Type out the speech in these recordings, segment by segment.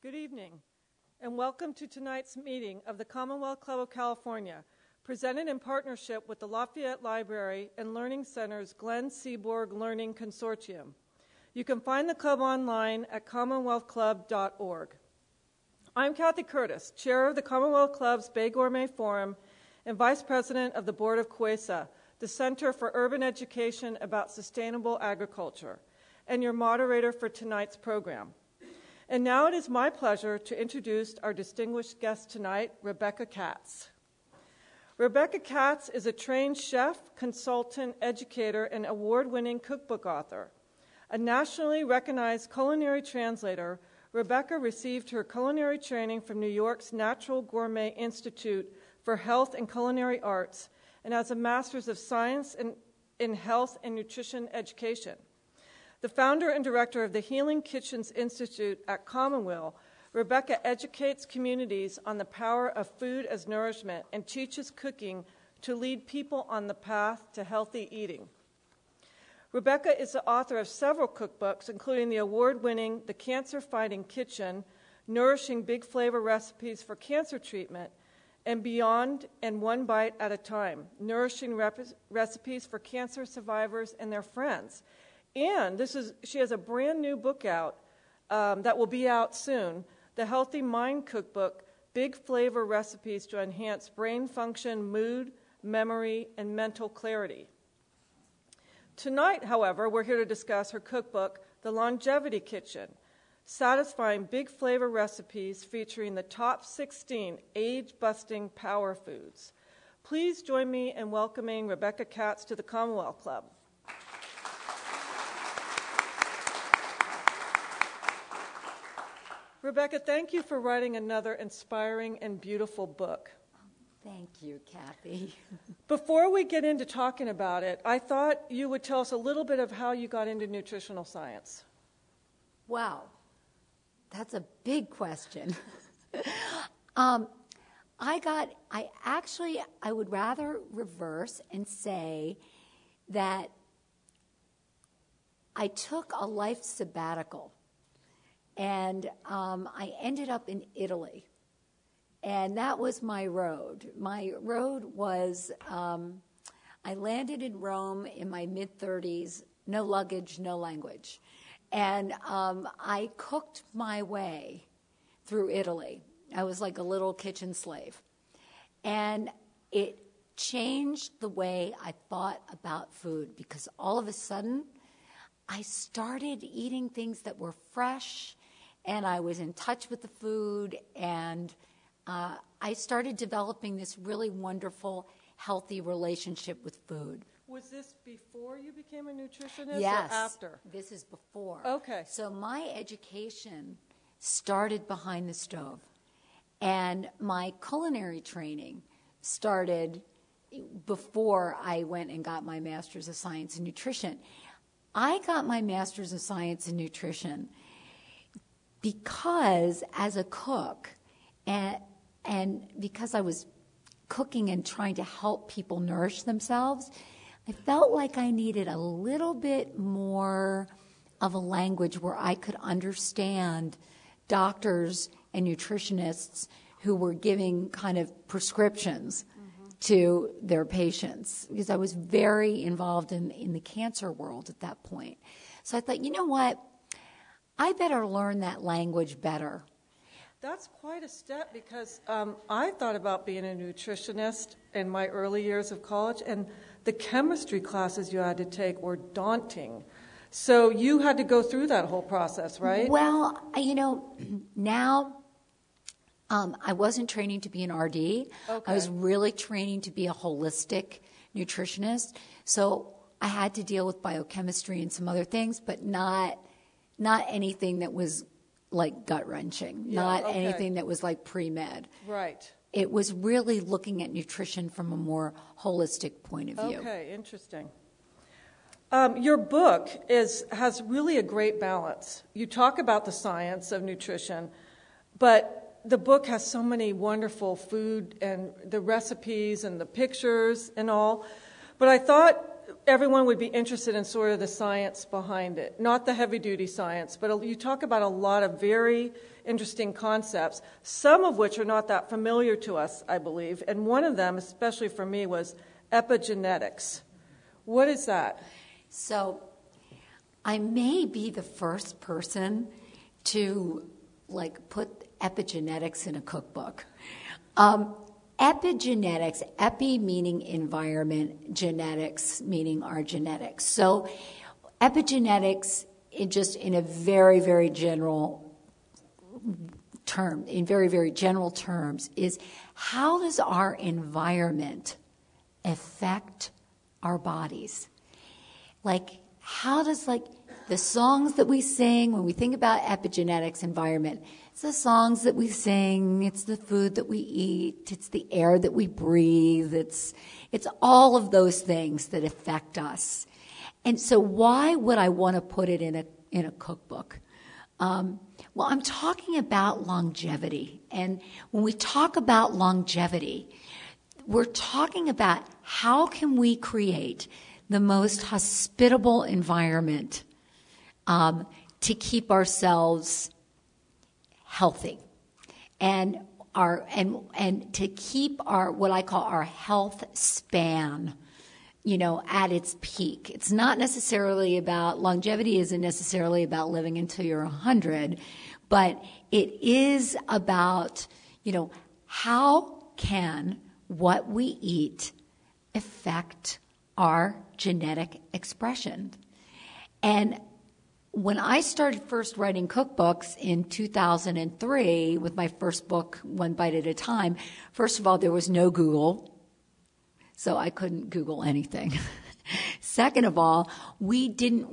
Good evening, and welcome to tonight's meeting of the Commonwealth Club of California, presented in partnership with the Lafayette Library and Learning Center's Glenn Seaborg Learning Consortium. You can find the club online at commonwealthclub.org. I'm Kathy Curtis, Chair of the Commonwealth Club's Bay Gourmet Forum and Vice President of the Board of CUESA, the Center for Urban Education about Sustainable Agriculture, and your moderator for tonight's program. And now it is my pleasure to introduce our distinguished guest tonight, Rebecca Katz. Rebecca Katz is a trained chef, consultant, educator, and award-winning cookbook author. A nationally recognized culinary translator, Rebecca received her culinary training from New York's Natural Gourmet Institute for Health and Culinary Arts and has a Master's of Science in Health and Nutrition Education. The founder and director of the Healing Kitchens Institute at Commonweal, Rebecca educates communities on the power of food as nourishment and teaches cooking to lead people on the path to healthy eating. Rebecca is the author of several cookbooks, including the award-winning The Cancer Fighting Kitchen, Nourishing Big Flavor Recipes for Cancer Treatment, and Beyond and One Bite at a Time, Nourishing Recipes for Cancer Survivors and Their Friends. And she has a brand new book out that will be out soon, The Healthy Mind Cookbook, Big Flavor Recipes to Enhance Brain Function, Mood, Memory, and Mental Clarity. Tonight, however, we're here to discuss her cookbook, The Longevity Kitchen, satisfying big flavor recipes featuring the top 16 age-busting power foods. Please join me in welcoming Rebecca Katz to the Commonwealth Club. Rebecca, thank you for writing another inspiring and beautiful book. Thank you, Kathy. Before we get into talking about it, I thought you would tell us a little bit of how you got into nutritional science. Wow, that's a big question. I would rather reverse and say that I took a life sabbatical. And I ended up in Italy, and that was my road. My road was, I landed in Rome in my mid-30s, no luggage, no language. And I cooked my way through Italy. I was like a little kitchen slave. And it changed the way I thought about food, because all of a sudden, I started eating things that were fresh, and I was in touch with the food, and I started developing this really wonderful, healthy relationship with food. Was this before you became a nutritionist or after? This is before. Okay. So my education started behind the stove, and my culinary training started before I went and got my Master's of Science in Nutrition. I got my Master's of Science in Nutrition because as a cook, and because I was cooking and trying to help people nourish themselves, I felt like I needed a little bit more of a language where I could understand doctors and nutritionists who were giving kind of prescriptions to their patients, because I was very involved in the cancer world at that point. So I thought, you know what? I better learn that language better. That's quite a step, because I thought about being a nutritionist in my early years of college, and the chemistry classes you had to take were daunting. So you had to go through that whole process, right? Well, now I wasn't training to be an RD. Okay. I was really training to be a holistic nutritionist. So I had to deal with biochemistry and some other things, but not anything that was like gut-wrenching, anything that was like pre-med. Right. It was really looking at nutrition from a more holistic point of view. Okay, interesting. Your book has really a great balance. You talk about the science of nutrition, but the book has so many wonderful food and the recipes and the pictures and all. But I thought everyone would be interested in sort of the science behind it, not the heavy-duty science, but you talk about a lot of very interesting concepts, some of which are not that familiar to us, I believe, and one of them, especially for me, was epigenetics. What is that? So I may be the first person to put epigenetics in a cookbook. Epigenetics, epi meaning environment, genetics meaning our genetics. So epigenetics, in a very, very general term, in very, very general terms, is how does our environment affect our bodies? How does the songs that we sing when we think about epigenetics, environment, it's the songs that we sing, it's the food that we eat, it's the air that we breathe, it's all of those things that affect us. And so why would I want to put it in a cookbook? Well, I'm talking about longevity. And when we talk about longevity, we're talking about how can we create the most hospitable environment to keep ourselves healthy and to keep our what I call our health span, at its peak. It's not necessarily about longevity isn't necessarily about living until you're 100, but it is about, how can what we eat affect our genetic expression. And when I started first writing cookbooks in 2003 with my first book, One Bite at a Time, first of all, there was no Google, so I couldn't Google anything. Second of all, we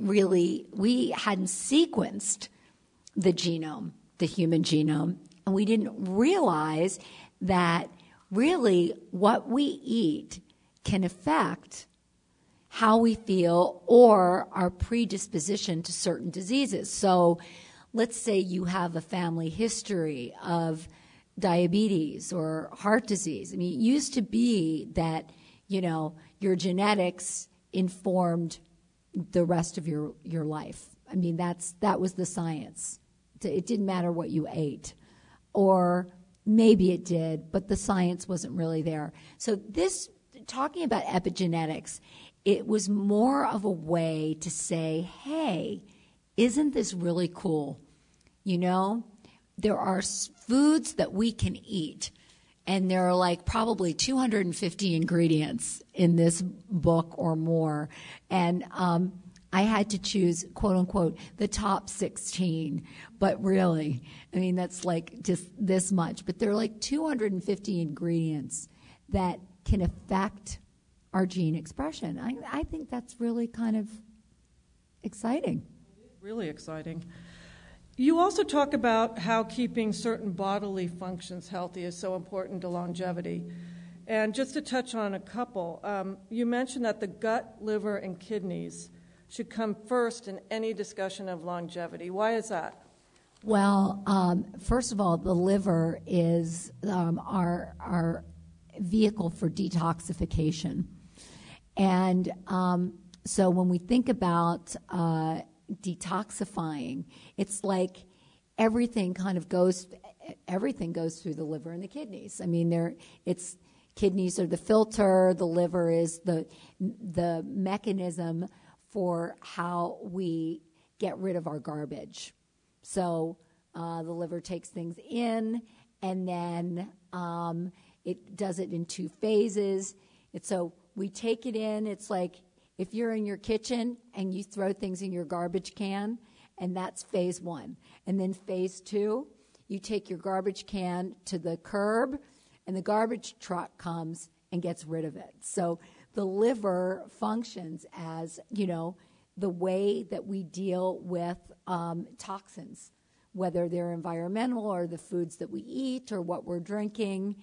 hadn't sequenced the genome, the human genome, and we didn't realize that really what we eat can affect how we feel or our predisposition to certain diseases. So let's say you have a family history of diabetes or heart disease. I mean, it used to be that, your genetics informed the rest of your life. I mean, that was the science. It didn't matter what you ate. Or maybe it did, but the science wasn't really there. So talking about epigenetics, it was more of a way to say, hey, isn't this really cool? There are foods that we can eat, and there are probably 250 ingredients in this book or more. And I had to choose, quote unquote, the top 16. But really, I mean, that's just this much. But there are 250 ingredients that can affect our gene expression. I think that's really kind of exciting. Really exciting. You also talk about how keeping certain bodily functions healthy is so important to longevity. And just to touch on a couple, you mentioned that the gut, liver, and kidneys should come first in any discussion of longevity. Why is that? Well, first of all, the liver is our vehicle for detoxification. And so when we think about detoxifying, it's like everything goes through the liver and the kidneys. I mean, kidneys are the filter, the liver is the mechanism for how we get rid of our garbage. So the liver takes things in, and then it does it in 2 phases. So we take it in. It's like if you're in your kitchen and you throw things in your garbage can, and that's phase 1. And then phase 2, you take your garbage can to the curb, and the garbage truck comes and gets rid of it. So the liver functions as, the way that we deal with toxins, whether they're environmental or the foods that we eat or what we're drinking.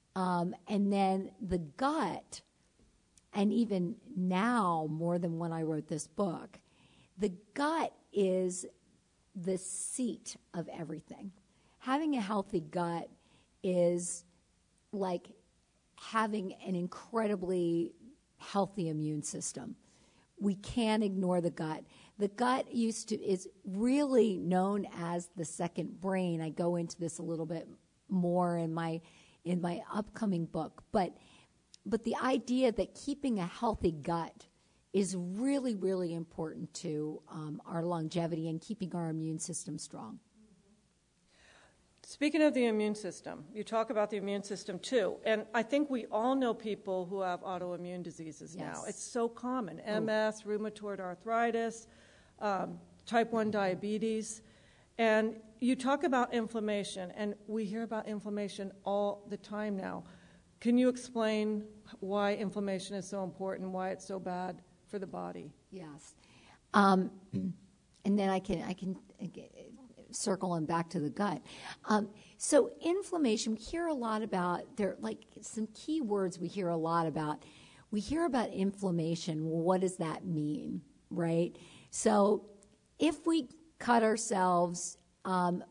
And then the gut, and even now more than when I wrote this book, the gut is the seat of everything. Having a healthy gut is like having an incredibly healthy immune system. We can't ignore the gut. The gut is really known as the second brain. I go into this a little bit more in my upcoming book, but the idea that keeping a healthy gut is really, really important to our longevity and keeping our immune system strong. Speaking of the immune system, you talk about the immune system too, and I think we all know people who have autoimmune diseases now. It's so common, MS, rheumatoid arthritis, type 1 diabetes, and you talk about inflammation, and we hear about inflammation all the time now. Can you explain why inflammation is so important, why it's so bad for the body? Yes. And then I can circle and back to the gut. So inflammation, we hear a lot about, there like some key words we hear a lot about. We hear about inflammation. Well, what does that mean, right? So if we cut ourselves, the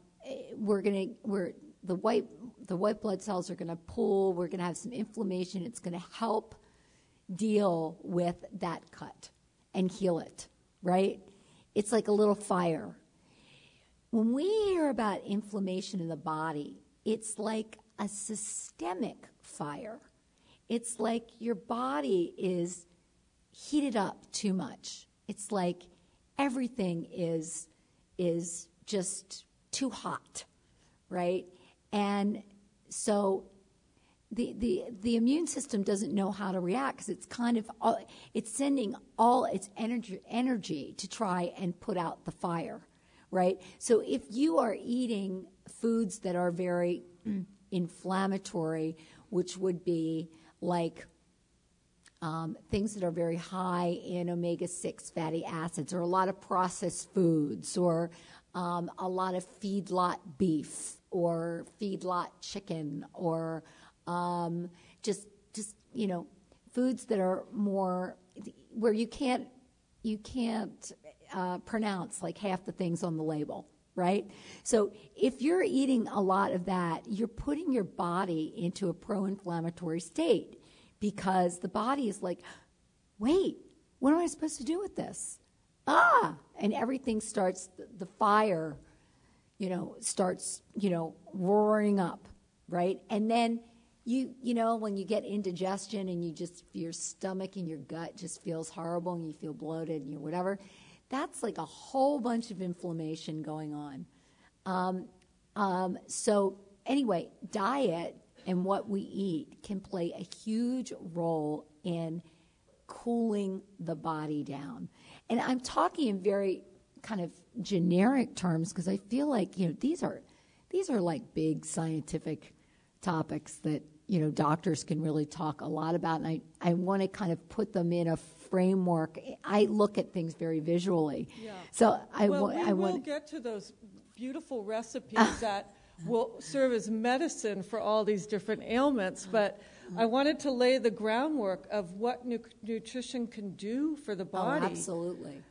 white blood cells are going to pool. We're going to have some inflammation. It's going to help deal with that cut and heal it, right? It's like a little fire. When we hear about inflammation in the body, it's like a systemic fire. It's like your body is heated up too much. It's like everything is just too hot, right? And so the immune system doesn't know how to react because it's sending all its energy to try and put out the fire, right? So if you are eating foods that are very inflammatory, which would be like things that are very high in omega-6 fatty acids, or a lot of processed foods, or a lot of feedlot beef, or feedlot chicken, or just foods that are more where you can't pronounce like half the things on the label, right? So if you're eating a lot of that, you're putting your body into a pro-inflammatory state because the body is like, wait, what am I supposed to do with this? And everything starts, the fire, starts, roaring up, right? And then when you get indigestion and your stomach and your gut just feels horrible and you feel bloated and whatever, that's like a whole bunch of inflammation going on. So anyway, diet and what we eat can play a huge role in cooling the body down. And I'm talking in very kind of generic terms because I feel like, these are like big scientific topics that, doctors can really talk a lot about. And I want to kind of put them in a framework. I look at things very visually. Yeah. So we'll get to those beautiful recipes that will serve as medicine for all these different ailments. But I wanted to lay the groundwork of what nutrition can do for the body. Oh, absolutely.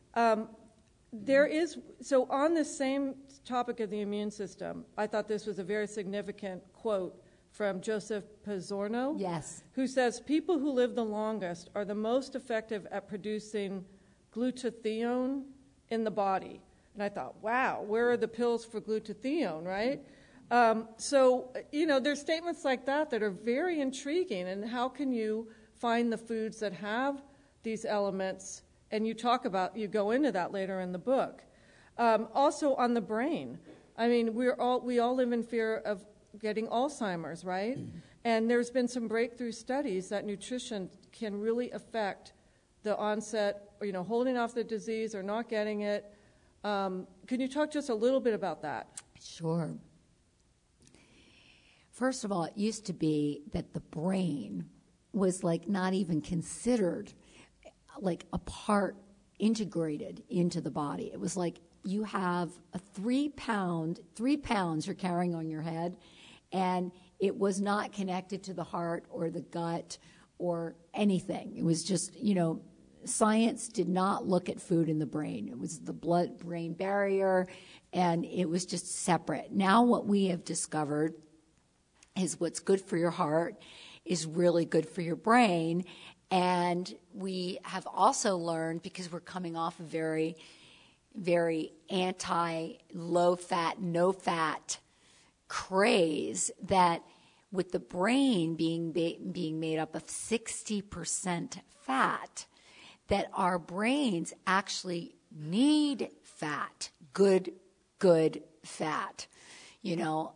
So on the same topic of the immune system, I thought this was a very significant quote from Joseph Pizzorno, yes, who says, people who live the longest are the most effective at producing glutathione in the body. And I thought, wow, where are the pills for glutathione, right? So there's statements like that are very intriguing. And how can you find the foods that have these elements? And you go into that later in the book. Also on the brain. I mean, we all live in fear of getting Alzheimer's, right? Mm-hmm. And there's been some breakthrough studies that nutrition can really affect the onset, holding off the disease or not getting it. Can you talk just a little bit about that? Sure. First of all, it used to be that the brain was like not even considered like a part integrated into the body. It was like you have a 3 pounds you're carrying on your head, and it was not connected to the heart or the gut or anything. It was just, science did not look at food in the brain. It was the blood-brain barrier, and it was just separate. Now what we have discovered is what's good for your heart is really good for your brain, And we have also learned, because we're coming off a very, very anti-low-fat, no-fat craze, that with the brain being made up of 60% fat, that our brains actually need fat, good fat, you know.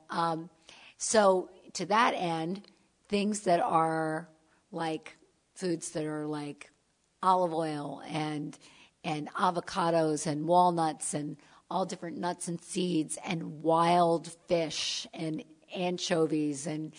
So to that end, things that are like foods that are like olive oil and avocados and walnuts and all different nuts and seeds and wild fish and anchovies and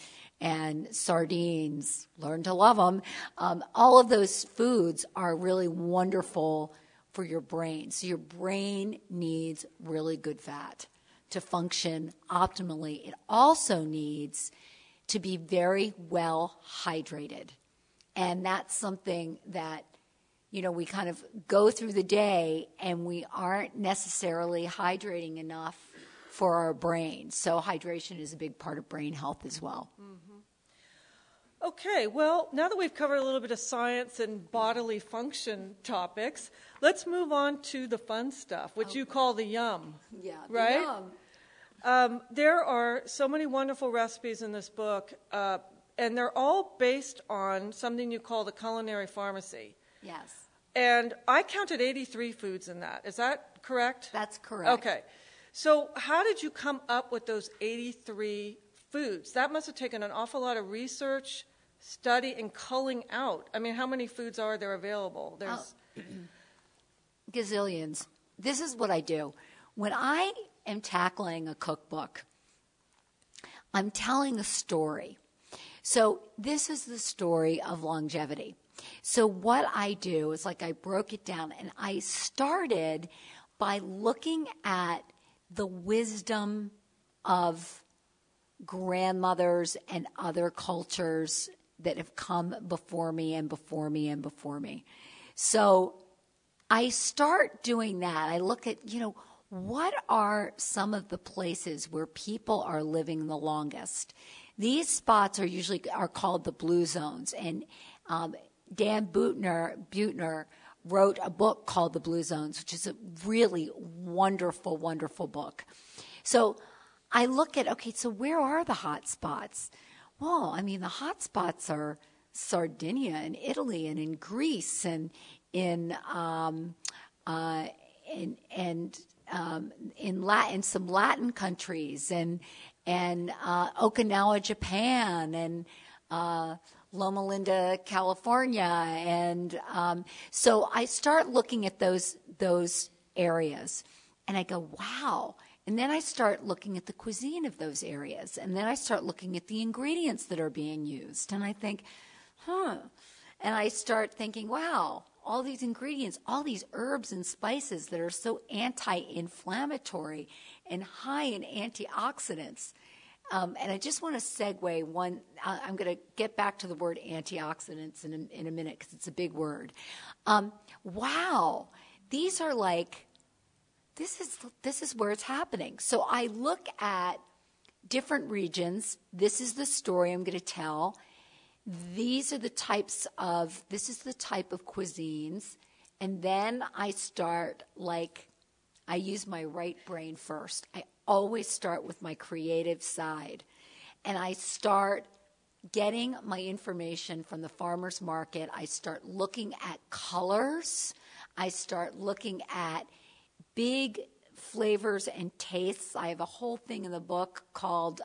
sardines, learn to love them. All of those foods are really wonderful for your brain. So your brain needs really good fat to function optimally. It also needs to be very well hydrated. And that's something that, you know, we kind of go through the day and we aren't necessarily hydrating enough for our brain. So hydration is a big part of brain health as well. Mm-hmm. Okay, well, now that we've covered a little bit of science and bodily function topics, let's move on to the fun stuff, which you call the yum. Yeah, right? The yum. There are so many wonderful recipes in this book, and they're all based on something you call the culinary pharmacy. Yes. And I counted 83 foods in that. Is that correct? That's correct. Okay. So how did you come up with those 83 foods? That must have taken an awful lot of research, study, and culling out. I mean, how many foods are there available? There's gazillions. This is what I do. When I am tackling a cookbook, I'm telling a story. So this is the story of longevity. So what I do is, like, I broke it down, and I started by looking at the wisdom of grandmothers and other cultures that have come before me and before me and before me. So I start doing that. I look at, you know, what are some of the places where people are living the longest? These spots are usually called the blue zones, and Dan Buettner wrote a book called The Blue Zones, which is a really wonderful, wonderful book. So I look at, okay, so where are the hot spots? Well, I mean, the hot spots are Sardinia and Italy and in Greece and in some Latin countries and Okinawa, Japan, and Loma Linda, California, and so I start looking at those areas, and I go, wow. And then I start looking at the cuisine of those areas, and then I start looking at the ingredients that are being used, and I think, and I start thinking, wow, all these ingredients, all these herbs and spices that are so anti-inflammatory and high in antioxidants. And I just want to segue one. I'm going to get back to the word antioxidants in a minute because it's a big word. Wow, these are like, this is where it's happening. So I look at different regions. This is the story I'm going to tell. This is the type of cuisines. And then I start, like, I use my right brain first. I always start with my creative side. And I start getting my information from the farmer's market. I start looking at colors. I start looking at big flavors and tastes. I have a whole thing in the book called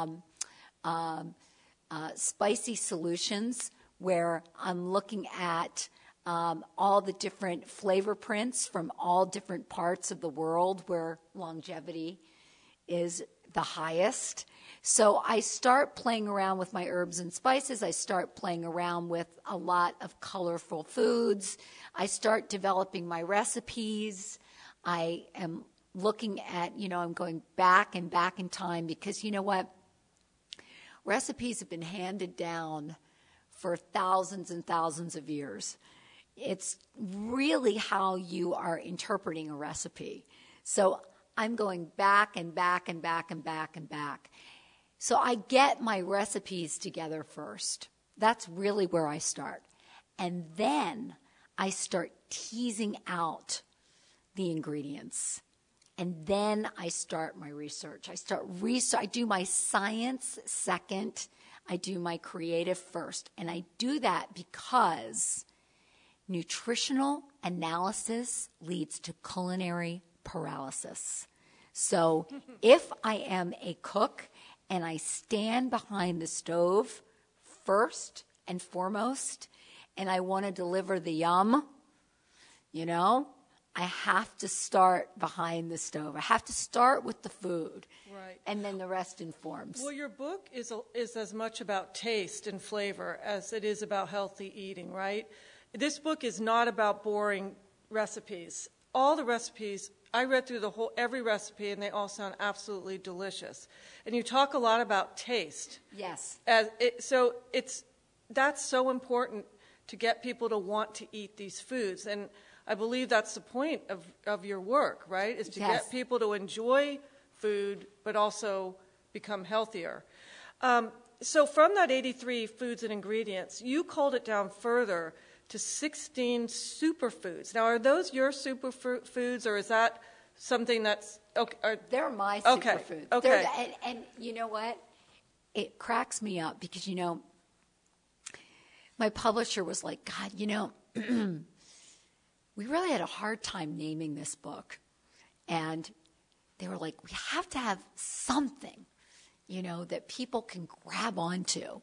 Spicy Solutions, where I'm looking at all the different flavor prints from all different parts of the world where longevity is the highest. So I start playing around with my herbs and spices. I start playing around with a lot of colorful foods. I start developing my recipes. I am looking at, I'm going back and back in time because, you know what? Recipes have been handed down for thousands and thousands of years. It's really how you are interpreting a recipe. So I'm going back and back and back and back and back. So I get my recipes together first. That's really where I start. And then I start teasing out the ingredients. And then I start my research. I do my science second. I do my creative first. And I do that because nutritional analysis leads to culinary paralysis. So if I am a cook and I stand behind the stove first and foremost, and I want to deliver the yum, I have to start behind the stove. I have to start with the food. Right. And then the rest informs. Well, your book is as much about taste and flavor as it is about healthy eating, right? This book is not about boring recipes. All the recipes, I read through every recipe, and they all sound absolutely delicious. And you talk a lot about taste. Yes. That's so important to get people to want to eat these foods. And I believe that's the point of your work, right? Is to get people to enjoy food, but also become healthier. So from that 83 foods and ingredients, you culled it down further to 16 superfoods. Now, are those your superfoods, or is that something that's... Okay, they're my superfoods. Okay. And you know what? It cracks me up because, my publisher was like, God, we really had a hard time naming this book. And they were like, we have to have something, that people can grab onto,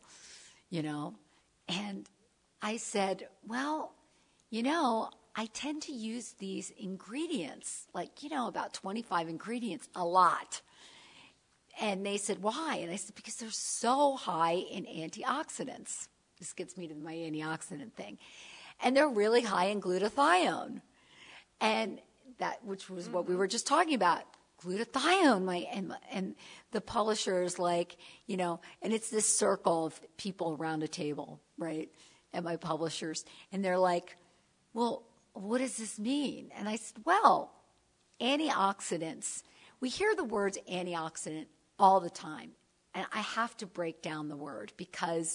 And I said, well, I tend to use these ingredients, about 25 ingredients, a lot. And they said, why? And I said, because they're so high in antioxidants. This gets me to my antioxidant thing. And they're really high in glutathione. And which was what we were just talking about. Glutathione, and the publisher is like, and it's this circle of people around a table, right, at my publishers, and they're like, well, what does this mean? And I said, well, antioxidants, we hear the words antioxidant all the time, and I have to break down the word because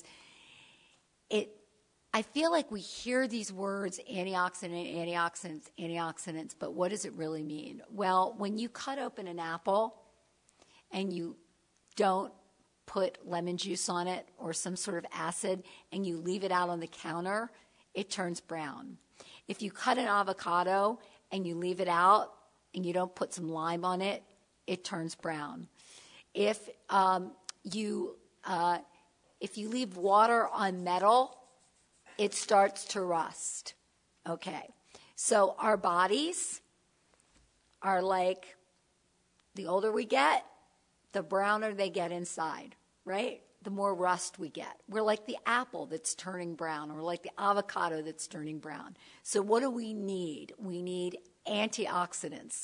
I feel like we hear these words, antioxidants, but what does it really mean? Well, when you cut open an apple and you don't put lemon juice on it or some sort of acid and you leave it out on the counter, it turns brown. If you cut an avocado and you leave it out and you don't put some lime on it, it turns brown. If you leave water on metal, it starts to rust. Okay. So our bodies are like, the older we get, the browner they get inside, right? The more rust we get. We're like the apple that's turning brown, or like the avocado that's turning brown. So what do we need? We need antioxidants.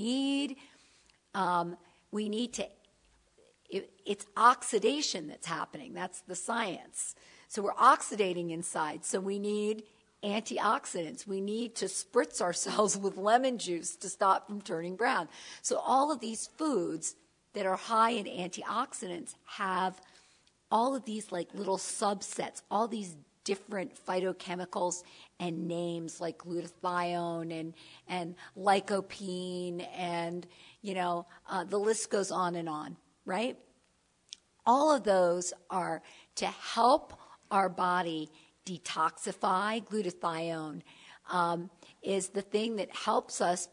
It's oxidation that's happening. That's the science. So we're oxidating inside. So we need antioxidants. We need to spritz ourselves with lemon juice to stop from turning brown. So all of these foods that are high in antioxidants have all of these like little subsets, all these different phytochemicals and names like glutathione and lycopene and, the list goes on, right? All of those are to help our body detoxify. Glutathione is the thing that helps us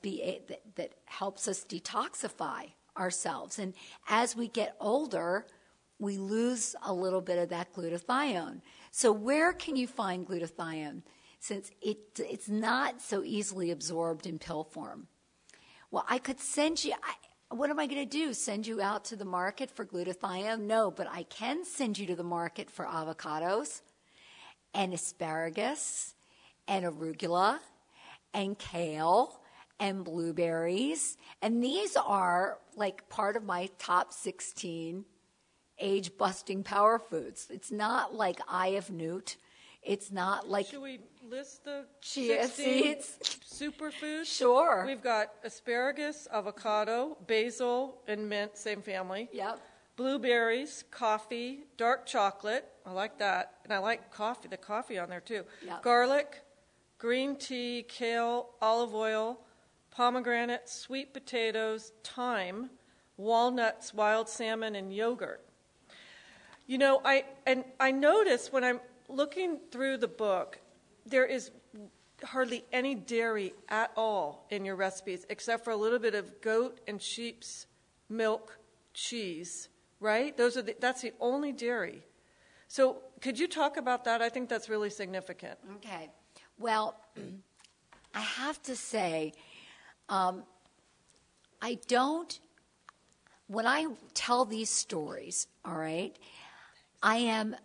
detoxify ourselves. And as we get older, we lose a little bit of that glutathione. So where can you find glutathione? Since it's not so easily absorbed in pill form. Well, I could send you. What am I going to do? Send you out to the market for glutathione? No, but I can send you to the market for avocados and asparagus and arugula and kale and blueberries. And these are like part of my top 16 age-busting power foods. It's not like Eye of Newt. It's not like... Should we list the chia seeds? Superfoods? Sure. We've got asparagus, avocado, basil, and mint, same family. Yep. blueberries, coffee, dark chocolate. I like that. And I like coffee, the coffee on there too. Yep. Garlic, green tea, kale, olive oil, pomegranate, sweet potatoes, thyme, walnuts, wild salmon, and yogurt. You know, I notice when I'm looking through the book, there is hardly any dairy at all in your recipes, except for a little bit of goat and sheep's milk cheese, right? That's the only dairy. So could you talk about that? I think that's really significant. Okay. Well, I have to say, when I tell these stories, all right, I'm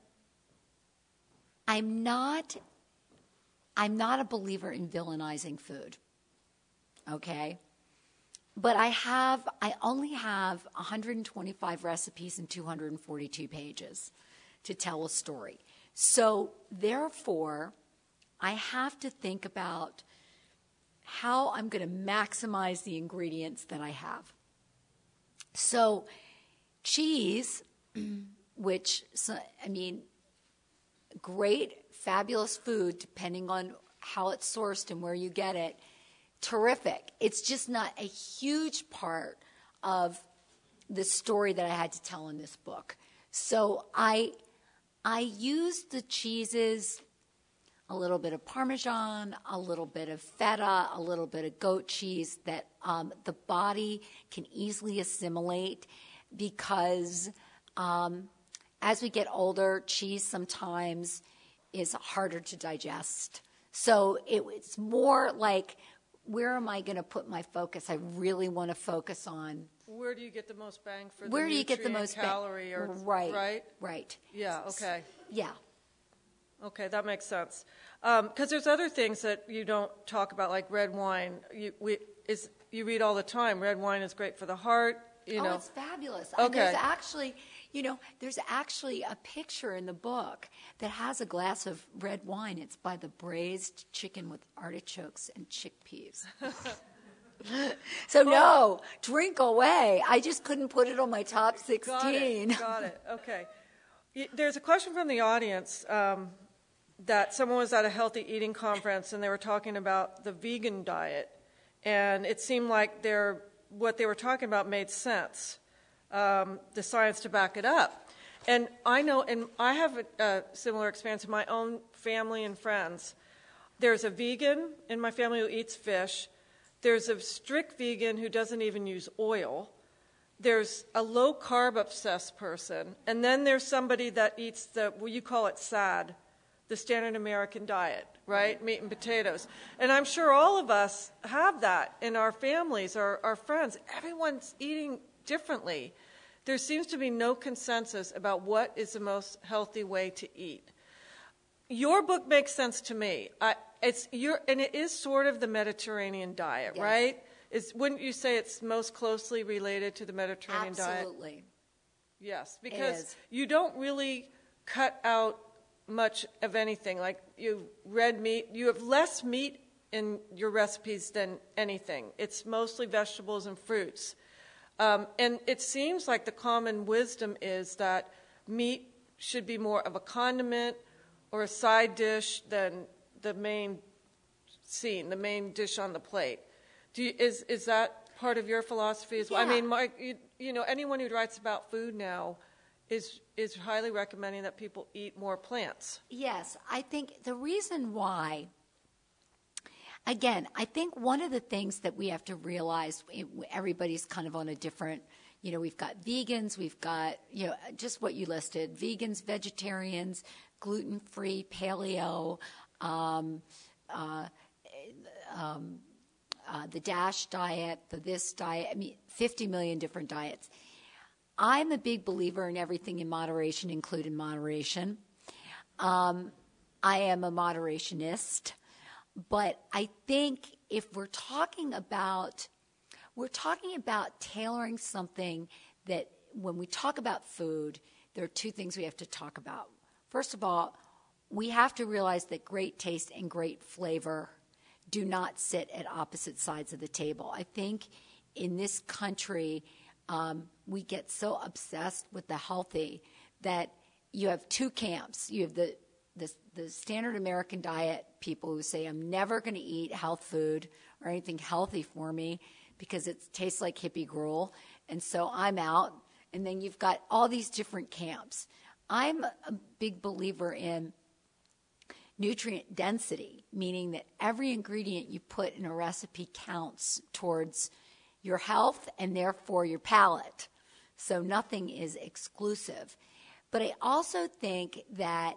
not a believer in villainizing food, okay? But I only have 125 recipes and 242 pages to tell a story. So therefore, I have to think about how I'm going to maximize the ingredients that I have. So cheese, which, I mean, great, fabulous food, depending on how it's sourced and where you get it, terrific. It's just not a huge part of the story that I had to tell in this book. So I used the cheeses, a little bit of Parmesan, a little bit of feta, a little bit of goat cheese that the body can easily assimilate because as we get older, cheese sometimes is harder to digest. So it's more like, where am I going to put my focus? I really want to focus on. Where do you get the most bang for the Where do you get the most calorie? Or, right? Yeah, okay. Yeah. Okay, that makes sense. Because there's other things that you don't talk about, like red wine. You read all the time, red wine is great for the heart. You know. It's fabulous. Okay. And there's actually a picture in the book that has a glass of red wine. It's by the braised chicken with artichokes and chickpeas. So no, drink away. I just couldn't put it on my top 16. Got it. Okay. There's a question from the audience that someone was at a healthy eating conference and they were talking about the vegan diet, and it seemed like what they were talking about made sense, the science to back it up. And I know, and I have a similar experience in my own family and friends. There's a vegan in my family who eats fish. There's a strict vegan who doesn't even use oil. There's a low-carb obsessed person. And then there's somebody that eats you call it SAD, the standard American diet, right? Meat and potatoes. And I'm sure all of us have that in our families, our friends. Everyone's eating differently. There seems to be no consensus about what is the most healthy way to eat. Your book makes sense to me. And it is sort of the Mediterranean diet, yes. Right? Wouldn't you say it's most closely related to the Mediterranean diet? Absolutely. Yes, because you don't really cut out much of anything. Like red meat, you have less meat in your recipes than anything. It's mostly vegetables and fruits. And it seems like the common wisdom is that meat should be more of a condiment or a side dish than the main scene, the main dish on the plate. Is that part of your philosophy as well? Yeah. I mean, anyone who writes about food now is highly recommending that people eat more plants. Yes, I think the reason why, again, I think one of the things that we have to realize, everybody's kind of on a different, we've got vegans, we've got, just what you listed, vegans, vegetarians, gluten-free, paleo, the DASH diet, the this diet, 50 million different diets. I'm a big believer in everything in moderation, including moderation. I am a moderationist, but I think if we're talking about tailoring something that when we talk about food, there are two things we have to talk about. First of all, we have to realize that great taste and great flavor do not sit at opposite sides of the table. I think in this country, we get so obsessed with the healthy that you have two camps. You have the standard American diet people who say, I'm never going to eat health food or anything healthy for me because it tastes like hippie gruel, and so I'm out. And then you've got all these different camps. I'm a big believer in nutrient density, meaning that every ingredient you put in a recipe counts towards your health and therefore your palate. So nothing is exclusive. But I also think that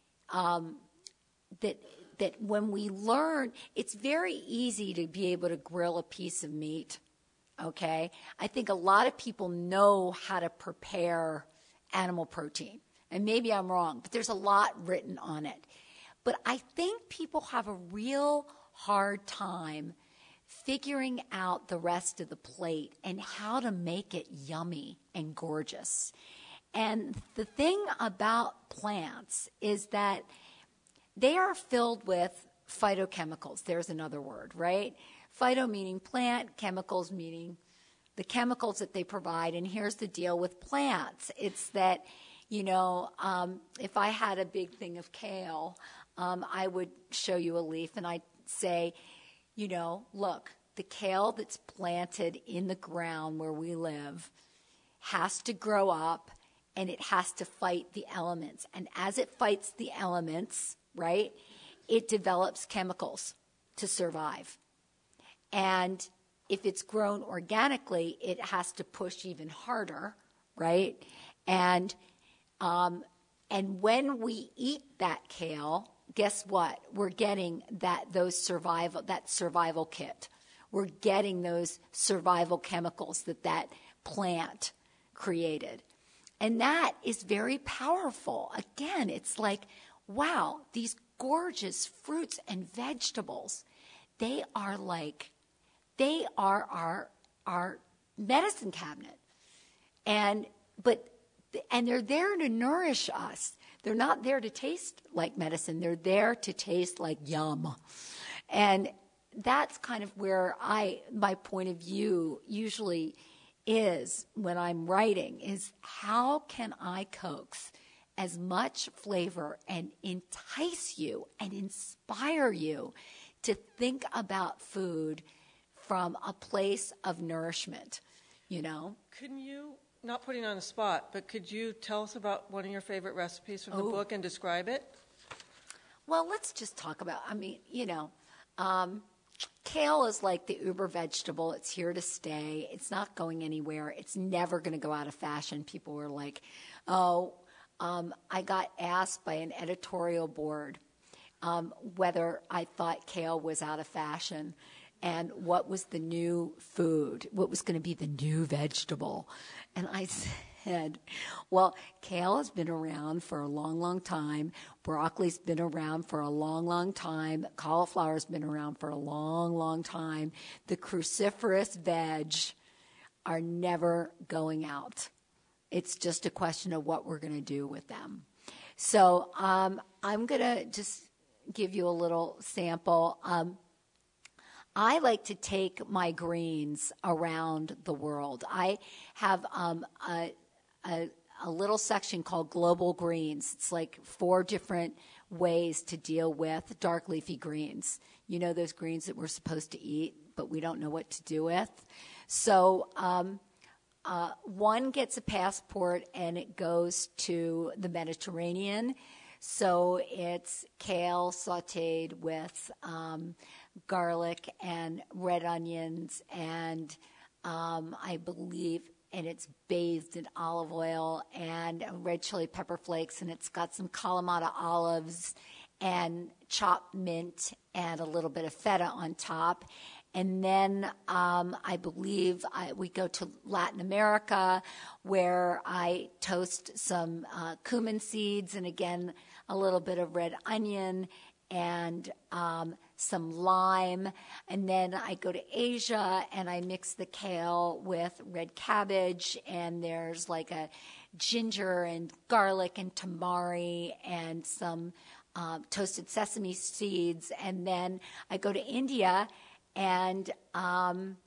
that when we learn, it's very easy to be able to grill a piece of meat, okay? I think a lot of people know how to prepare animal protein. And maybe I'm wrong, but there's a lot written on it. But I think people have a real hard time figuring out the rest of the plate and how to make it yummy and gorgeous. And the thing about plants is that they are filled with phytochemicals. There's another word, right? Phyto meaning plant, chemicals meaning the chemicals that they provide. And here's the deal with plants. It's that, if I had a big thing of kale, I would show you a leaf and I'd say, look, the kale that's planted in the ground where we live has to grow up and it has to fight the elements. And as it fights the elements, right, it develops chemicals to survive. And if it's grown organically, it has to push even harder, right? And when we eat that kale, guess what? We're getting that survival kit. We're getting those survival chemicals that plant created. And that is very powerful. Again, it's like, wow, these gorgeous fruits and vegetables, they are our medicine cabinet. And they're there to nourish us. They're not there to taste like medicine. They're there to taste like yum. And that's kind of where my point of view usually is when I'm writing, is how can I coax as much flavor and entice you and inspire you to think about food from a place of nourishment, Couldn't you, not putting on the spot, but could you tell us about one of your favorite recipes from the book and describe it? Well, let's just talk about, kale is like the uber vegetable. It's here to stay. It's not going anywhere. It's never going to go out of fashion. People were like, I got asked by an editorial board whether I thought kale was out of fashion and what was the new food, what was going to be the new vegetable. And I said, well, kale has been around for a long, long time. Broccoli's been around for a long, long time. Cauliflower's been around for a long, long time. The cruciferous veg are never going out. It's just a question of what we're going to do with them. So I'm going to just give you a little sample. I like to take my greens around the world. I have a little section called Global Greens. It's like 4 different ways to deal with dark leafy greens. You know, those greens that we're supposed to eat, but we don't know what to do with. So one gets a passport and it goes to the Mediterranean. So it's kale sauteed with garlic and red onions and I believe, and it's bathed in olive oil and red chili pepper flakes, and it's got some Kalamata olives and chopped mint and a little bit of feta on top. And then I believe we go to Latin America where I toast some cumin seeds and, again, a little bit of red onion and some lime. And then I go to Asia and I mix the kale with red cabbage, and there's like a ginger and garlic and tamari and some toasted sesame seeds. And then I go to India and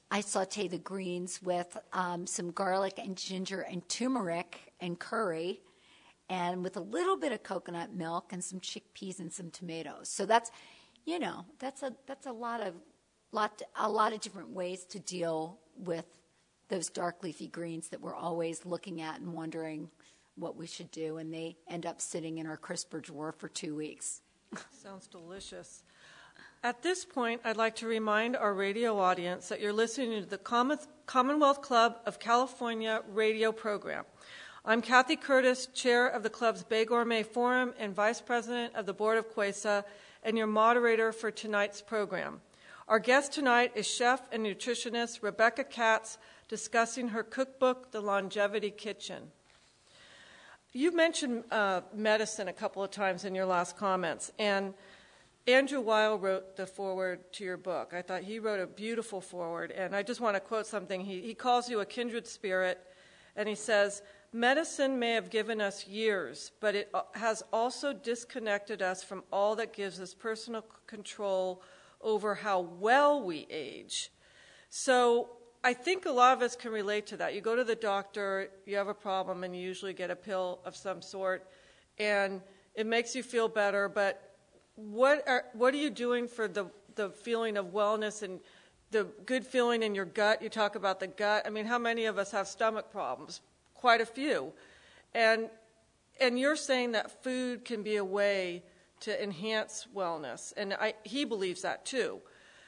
I saute the greens with some garlic and ginger and turmeric and curry, and with a little bit of coconut milk and some chickpeas and some tomatoes. So that's a lot of different ways to deal with those dark leafy greens that we're always looking at and wondering what we should do, and they end up sitting in our crisper drawer for 2 weeks. Sounds delicious. At this point, I'd like to remind our radio audience that you're listening to the Commonwealth Club of California radio program. I'm Kathy Curtis, chair of the club's Bay Gourmet Forum and vice president of the board of CUESA, and your moderator for tonight's program. Our guest tonight is chef and nutritionist Rebecca Katz, discussing her cookbook, The Longevity Kitchen. You mentioned medicine a couple of times in your last comments, and Andrew Weil wrote the foreword to your book. I thought he wrote a beautiful foreword, and I just want to quote something. He calls you a kindred spirit, and he says, "Medicine may have given us years, but it has also disconnected us from all that gives us personal control over how well we age." So I think a lot of us can relate to that. You go to the doctor, you have a problem, and you usually get a pill of some sort, and it makes you feel better, but what are you doing for the feeling of wellness and the good feeling in your gut? You talk about the gut. I mean, how many of us have stomach problems? Quite a few. And you're saying that food can be a way to enhance wellness, and he believes that too.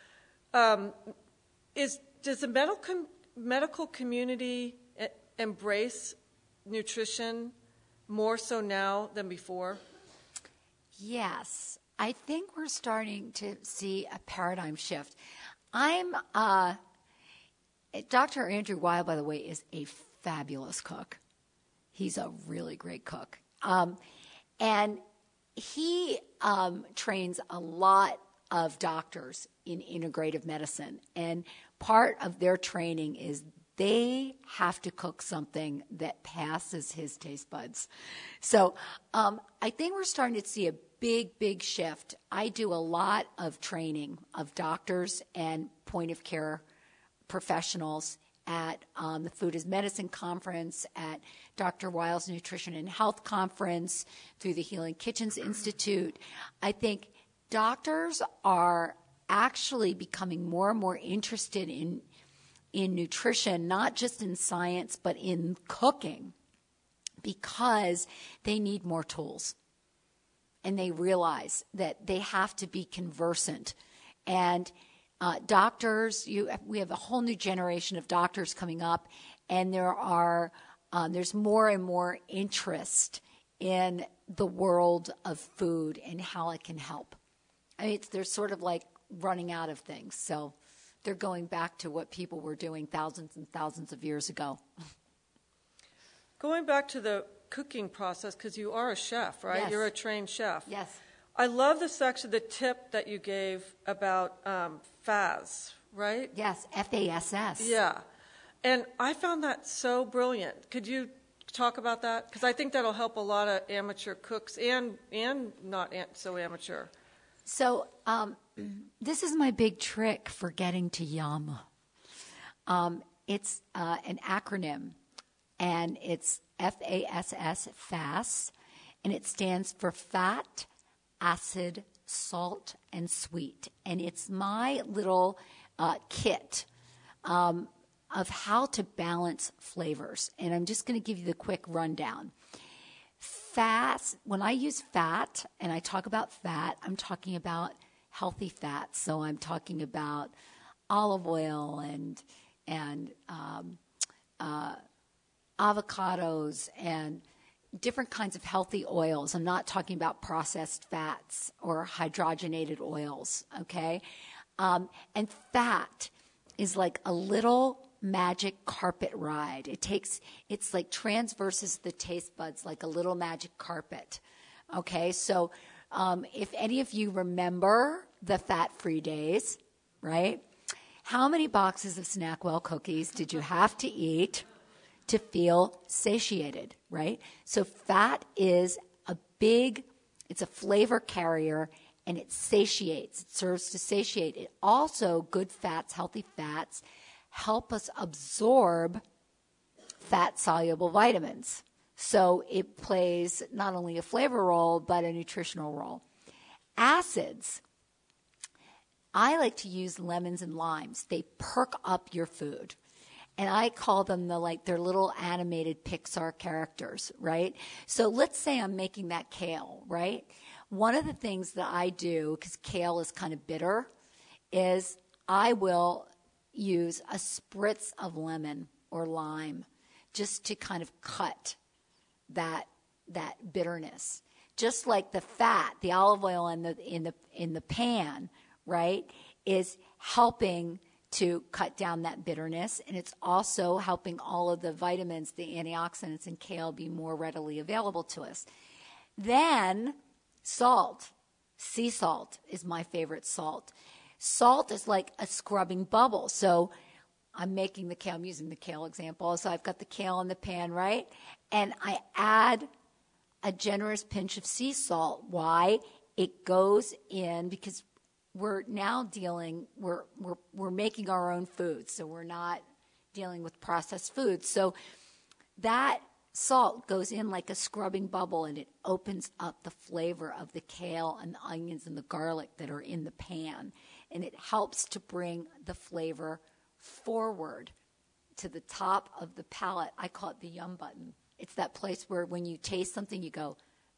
Does the medical community embrace nutrition more so now than before? Yes. I think we're starting to see a paradigm shift. Dr. Andrew Weil, by the way, is a fabulous cook. He's a really great cook. And he trains a lot of doctors in integrative medicine. And part of their training is they have to cook something that passes his taste buds. So I think we're starting to see a big shift. I do a lot of training of doctors and point-of-care professionals at the Food is Medicine Conference, at Dr. Weil's Nutrition and Health Conference, through the Healing Kitchens Institute. I think doctors are actually becoming more and more interested in nutrition, not just in science, but in cooking, because they need more tools. And they realize that they have to be conversant. And doctors, we have a whole new generation of doctors coming up, and there's more and more interest in the world of food and how it can help. I mean, they're sort of like running out of things, so they're going back to what people were doing thousands and thousands of years ago. Going back to the cooking process, because you are a chef, right? Yes. You're a trained chef. Yes. I love the tip that you gave about FASS, right? Yes, FASS. Yeah. And I found that so brilliant. Could you talk about that? Because I think that'll help a lot of amateur cooks and not so amateur. So this is my big trick for getting to yum. It's an acronym, and it's FASS, FASS, and it stands for fat, acid, salt, and sweet. And it's my little kit of how to balance flavors. And I'm just going to give you the quick rundown. Fat, when I use fat and I talk about fat, I'm talking about healthy fats. So I'm talking about olive oil and avocados and different kinds of healthy oils. I'm not talking about processed fats or hydrogenated oils, okay? And fat is like a little magic carpet ride. It's like transverses the taste buds like a little magic carpet, okay? So if any of you remember the fat-free days, right? How many boxes of Snackwell cookies did you have to eat to feel satiated, right? So fat is it's a flavor carrier, and it satiates. It serves to satiate. It also, good fats, healthy fats, help us absorb fat-soluble vitamins. So it plays not only a flavor role, but a nutritional role. Acids. I like to use lemons and limes. They perk up your food. And I call them they're little animated Pixar characters, right? So let's say I'm making that kale, right? One of the things that I do, because kale is kind of bitter, is I will use a spritz of lemon or lime just to kind of cut that bitterness. Just like the fat, the olive oil in the pan, right, is helping to cut down that bitterness, and it's also helping all of the vitamins, the antioxidants in kale be more readily available to us. Then salt. Sea salt is my favorite salt. Salt is like a scrubbing bubble. So I'm making the kale, I'm using the kale example. So I've got the kale in the pan, right? And I add a generous pinch of sea salt. Why? It goes in because we're now we're making our own food, so we're not dealing with processed foods. So that salt goes in like a scrubbing bubble, and it opens up the flavor of the kale and the onions and the garlic that are in the pan, and it helps to bring the flavor forward to the top of the palate. I call it the yum button. It's that place where when you taste something, you go,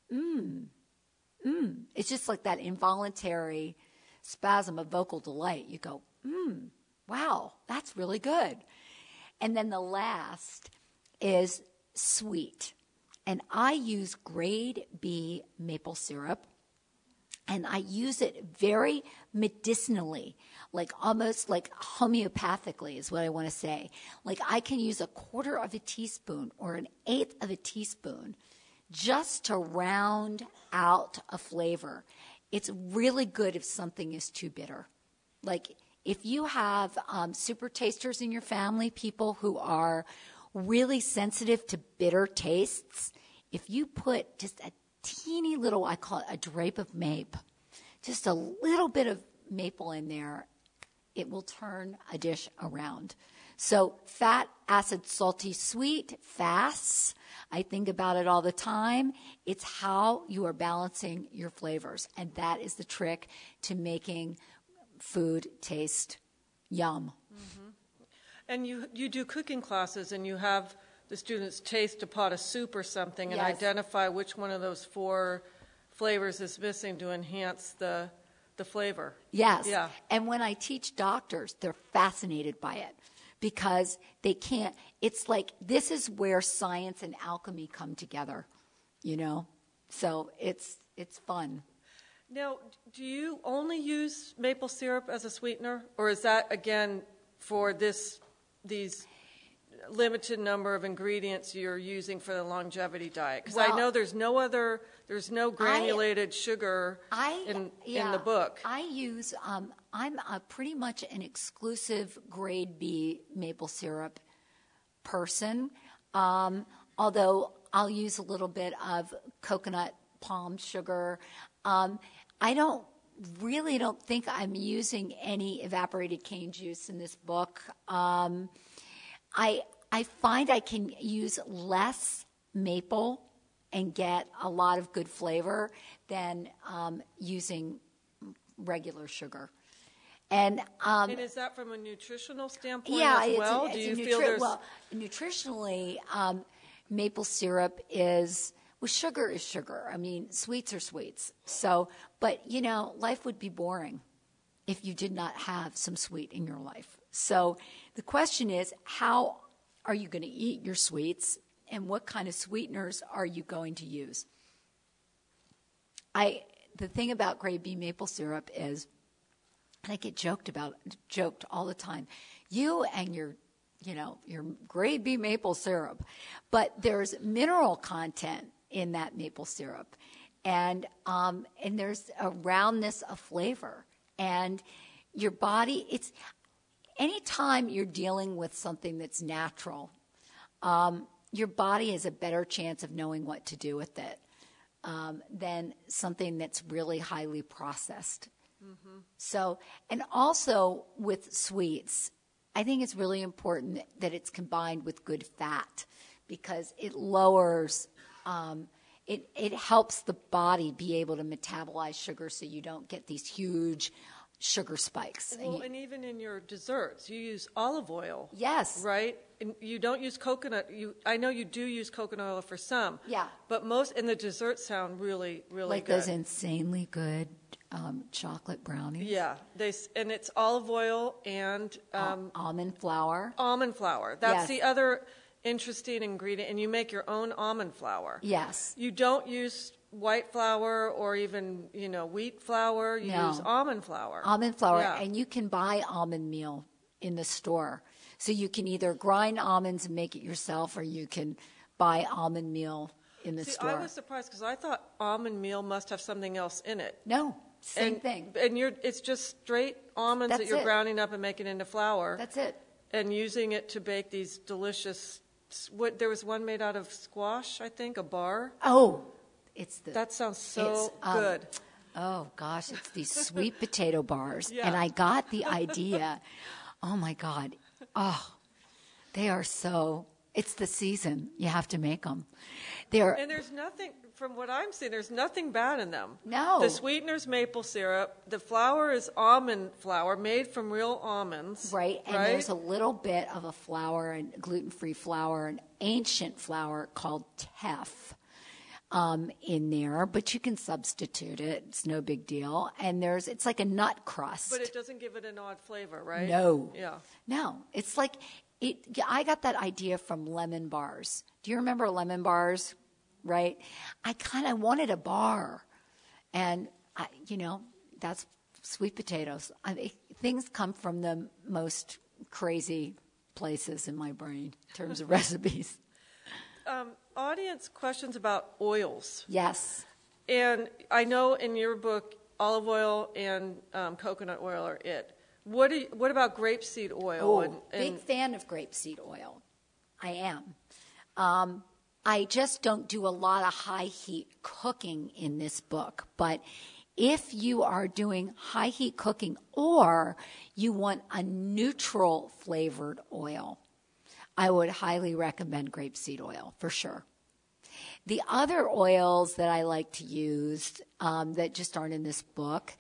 It's just like that involuntary spasm of vocal delight. You go, wow, that's really good. And then the last is sweet. And I use grade B maple syrup, and I use it very medicinally, like almost like homeopathically is what I want to say. Like I can use 1/4 of a teaspoon or 1/8 of a teaspoon just to round out a flavor. It's really good if something is too bitter. Like if you have super tasters in your family, people who are really sensitive to bitter tastes, if you put just a teeny little, I call it a drape of mape, just a little bit of maple in there, it will turn a dish around. So fat, acid, salty, sweet, fasts. I think about it all the time. It's how you are balancing your flavors. And that is the trick to making food taste yum. Mm-hmm. And you do cooking classes, and you have the students taste a pot of soup or something and identify which one of those 4 flavors is missing to enhance the flavor. Yes. Yeah. And when I teach doctors, they're fascinated by it because they can't. It's like this is where science and alchemy come together, you know? So it's fun. Now, do you only use maple syrup as a sweetener, or is that, again, for these limited number of ingredients you're using for the longevity diet? Because I know there's no granulated sugar in the book. I use, I'm pretty much an exclusive grade B maple syrup person, although I'll use a little bit of coconut palm sugar. I really don't think I'm using any evaporated cane juice in this book. I find I can use less maple and get a lot of good flavor than using regular sugar. And is that from a nutritional standpoint as well? Do you feel there's... Well, nutritionally, maple syrup is... Well, sugar is sugar. I mean, sweets are sweets. So, but, life would be boring if you did not have some sweet in your life. So the question is, how are you going to eat your sweets, and what kind of sweeteners are you going to use? The thing about grade B maple syrup is, and I get joked all the time, you and your grade B maple syrup, but there's mineral content in that maple syrup, and there's a roundness of flavor, and your body, it's anytime you're dealing with something that's natural, your body has a better chance of knowing what to do with it than something that's really highly processed. Mm-hmm. So, and also with sweets, I think it's really important that it's combined with good fat because it lowers, it helps the body be able to metabolize sugar so you don't get these huge sugar spikes. Well, and even in your desserts, you use olive oil. Yes. Right? And you don't use coconut. I know you do use coconut oil for some. Yeah. But most, and the desserts sound really, really like good. Those insanely good chocolate brownies. Yeah. And it's olive oil and almond flour. Almond flour. That's Yes. the other interesting ingredient. And you make your own almond flour. Yes. You don't use white flour or even, wheat flour. You use almond flour. Almond flour. Yeah. And you can buy almond meal in the store. So you can either grind almonds and make it yourself, or you can buy almond meal in the store. I was surprised because I thought almond meal must have something else in it. No, same thing. And it's just straight almonds That's that you're it. grounding up and making into flour. That's it. And using it to bake these delicious. There was one made out of squash, I think, a bar. Oh, that sounds so good. Oh gosh, it's these sweet potato bars, Yeah. and I got the idea. Oh my God. Oh, they are so, it's the season. You have to make them. And there's nothing, from what I'm seeing, there's nothing bad in them. No. The sweetener's maple syrup. The flour is almond flour made from real almonds. Right. And there's a little bit of a flour, and gluten-free flour, an ancient flour called teff in there, but you can substitute it. It's no big deal. And it's like a nut crust. But it doesn't give it an odd flavor, right? No. Yeah. No. It's like, I got that idea from lemon bars. Do you remember lemon bars? Right? I kind of wanted a bar. And, that's sweet potatoes. Things come from the most crazy places in my brain in terms of recipes. Audience questions about oils. Yes. And I know in your book, olive oil and coconut oil are it. What about grapeseed oil? Big fan of grapeseed oil. I am. I just don't do a lot of high heat cooking in this book. But if you are doing high heat cooking or you want a neutral flavored oil, I would highly recommend grapeseed oil for sure. The other oils that I like to use that just aren't in this book,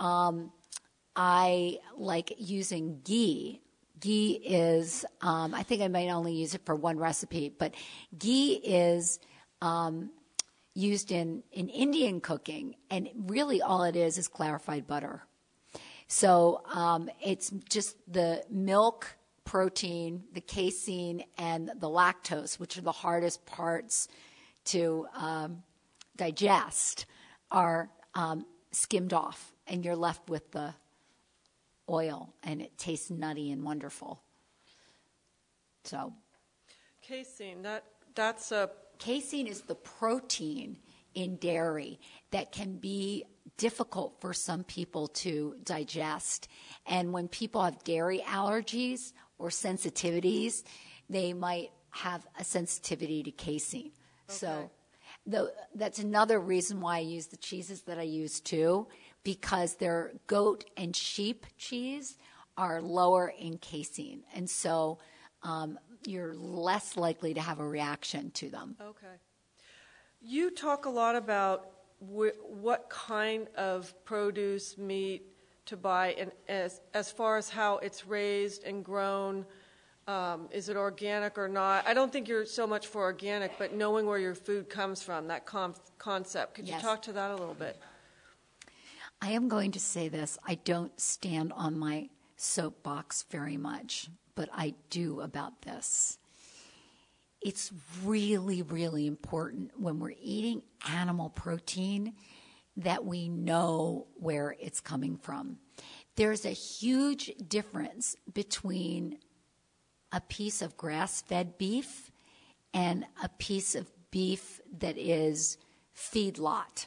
I like using ghee. Ghee is, I think I might only use it for one recipe, but ghee is used in Indian cooking, and really all it is clarified butter. So it's just the milk, protein, the casein, and the lactose, which are the hardest parts to digest, are skimmed off, and you're left with the oil, and it tastes nutty and wonderful. So, casein, that's a... Casein is the protein in dairy that can be difficult for some people to digest. And when people have dairy allergies or sensitivities, they might have a sensitivity to casein. Okay. So that's another reason why I use the cheeses that I use too, because their goat and sheep cheese are lower in casein. And so you're less likely to have a reaction to them. Okay. You talk a lot about what kind of produce, meat to buy, and as far as how it's raised and grown. Is it organic or not? I don't think you're so much for organic, but knowing where your food comes from, that concept. Could you talk to that a little bit? I am going to say this. I don't stand on my soapbox very much, but I do about this. It's really, really important when we're eating animal protein that we know where it's coming from. There's a huge difference between a piece of grass-fed beef and a piece of beef that is feedlot.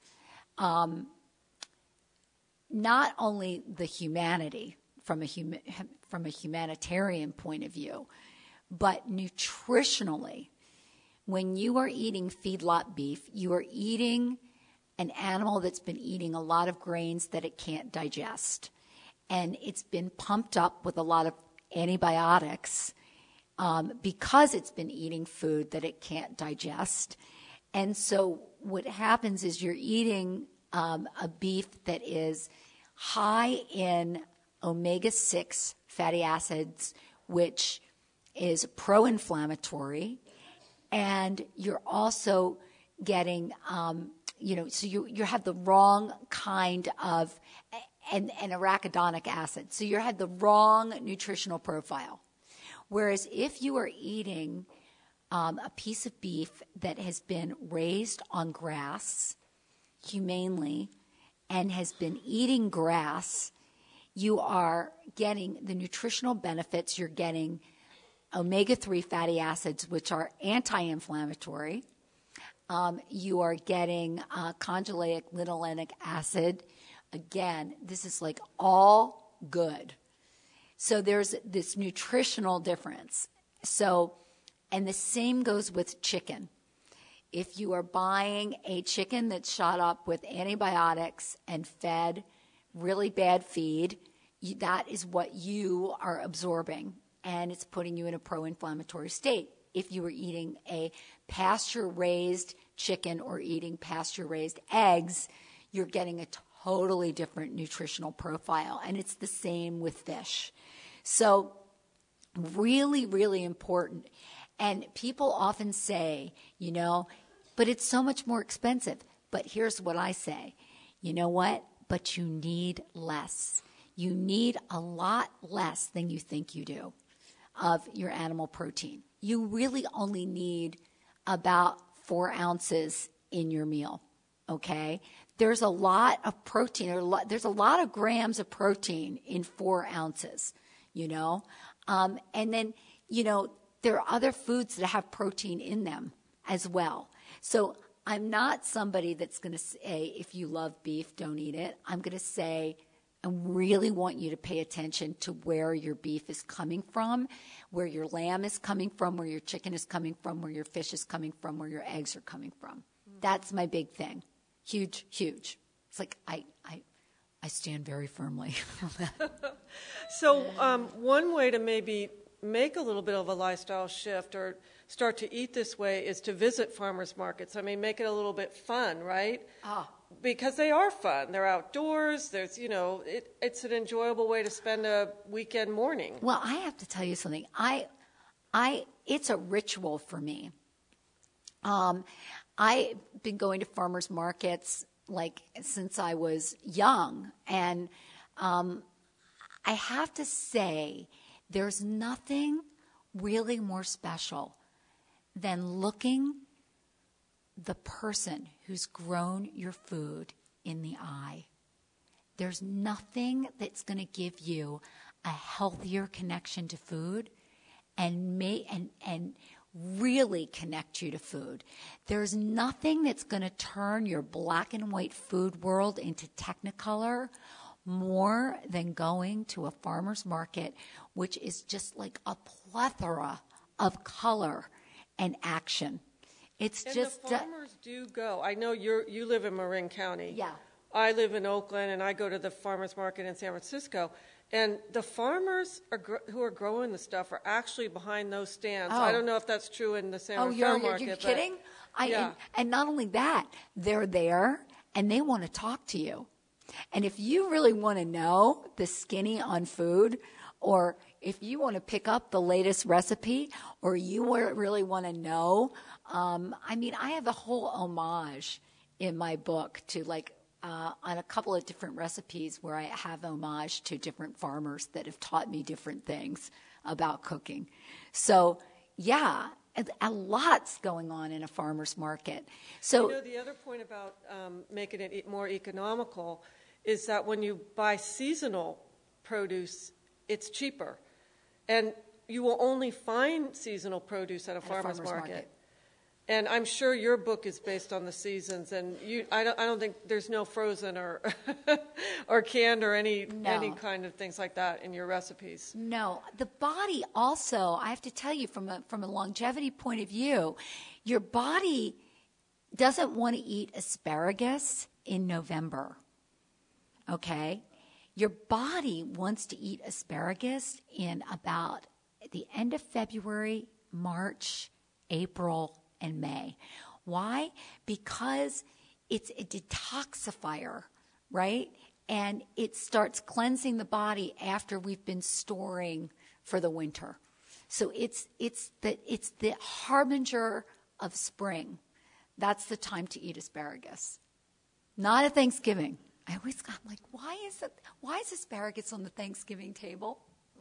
Not only the humanity from a humanitarian point of view, but nutritionally, when you are eating feedlot beef, you are eating an animal that's been eating a lot of grains that it can't digest. And it's been pumped up with a lot of antibiotics because it's been eating food that it can't digest. And so what happens is you're eating a beef that is high in omega-6 fatty acids, which is pro-inflammatory, and you're also getting, so you have the wrong kind of, and arachidonic acid. So you had the wrong nutritional profile. Whereas if you are eating a piece of beef that has been raised on grass humanely and has been eating grass, you are getting the nutritional benefits. You're getting omega-3 fatty acids, which are anti-inflammatory. You are getting conjugated linolenic acid. Again, this is like all good. So there's this nutritional difference. So, and the same goes with chicken. If you are buying a chicken that's shot up with antibiotics and fed really bad feed, that is what you are absorbing, and it's putting you in a pro-inflammatory state. If you were eating a pasture-raised chicken or eating pasture-raised eggs, you're getting a totally different nutritional profile, and it's the same with fish. So really, really important. And people often say, but it's so much more expensive. But here's what I say. You know what? But you need less. You need a lot less than you think you do of your animal protein. You really only need about 4 ounces in your meal, okay? There's a lot of protein. There's a lot of grams of protein in 4 ounces, and then, there are other foods that have protein in them as well. So I'm not somebody that's going to say, if you love beef, don't eat it. I'm going to say, I really want you to pay attention to where your beef is coming from, where your lamb is coming from, where your chicken is coming from, where your fish is coming from, where your eggs are coming from. That's my big thing. Huge, huge. It's like I stand very firmly on that. So one way to maybe make a little bit of a lifestyle shift or start to eat this way is to visit farmers markets. I mean, make it a little bit fun, right? Because they are fun. They're outdoors. There's, it's an enjoyable way to spend a weekend morning. Well, I have to tell you something. It's a ritual for me. I've been going to farmers markets since I was young, and I have to say there's nothing really more special than looking the person who's grown your food in the eye. There's nothing that's going to give you a healthier connection to food and really connect you to food. There's nothing that's going to turn your black and white food world into Technicolor more than going to a farmer's market, which is just like a plethora of color and action. It's and just the farmers do go. I know you live in Marin County. Yeah. I live in Oakland, and I go to the farmers market in San Francisco. And the farmers who are growing the stuff are actually behind those stands. I don't know if that's true in the San Rafael market. You're kidding? And not only that, they're there, and they want to talk to you. And if you really want to know the skinny on food, or if you want to pick up the latest recipe, or you really want to know, I have a whole homage in my book to on a couple of different recipes where I have homage to different farmers that have taught me different things about cooking. So, yeah, a lot's going on in a farmer's market. So, the other point about making it more economical is that when you buy seasonal produce, it's cheaper. And you will only find seasonal produce at a farmer's market. And I'm sure your book is based on the seasons, and I don't think there's no frozen or or canned or any kind of things like that in your recipes. No, the body also, I have to tell you, from a longevity point of view, your body doesn't want to eat asparagus in November. Okay, your body wants to eat asparagus in about the end of February, March, April, and May. Why? Because it's a detoxifier, right? And it starts cleansing the body after we've been storing for the winter. So it's the harbinger of spring. That's the time to eat asparagus. Not at Thanksgiving. I'm like, why is asparagus on the Thanksgiving table?